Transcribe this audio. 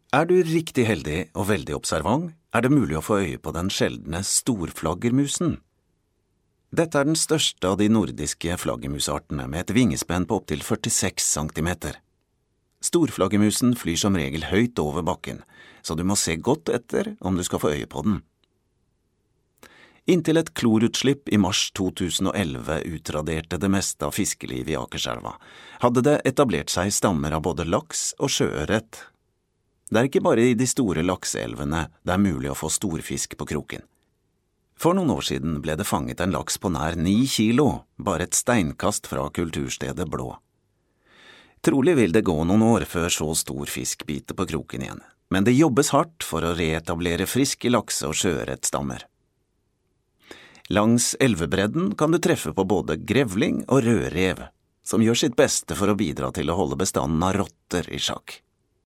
Er du riktig heldig og veldig observant, er det mulig å få øye på den sjeldne storflaggermusen. Dette er den største av de nordiske flaggermusartene med et vingespenn på opptil 46 centimeter. Storflaggermusen flyr som regel høyt over bakken, så du må se godt etter om du skal få øye på den. Inntil et klorutslipp i mars 2011 utraderte det meste av fiskeliv i Akerselva, hadde det etablert seg stammer av både laks og sjøørret. Det er ikke bare i de store lakseelvene det er mulig å få storfisk på kroken. For noen år siden ble det fanget en laks på nær 9 kilo, bare et steinkast fra kulturstedet Blå. Trolig vil det gå noen år før så stor fisk biter på kroken igjen, men det jobbes hardt for å reetablere friske lakse- og sjøørretstammer. Langs elvebredden kan du treffe på både grevling og rødrev, som gjør sitt beste for å bidra til å holde bestanden av rotter i sjakk.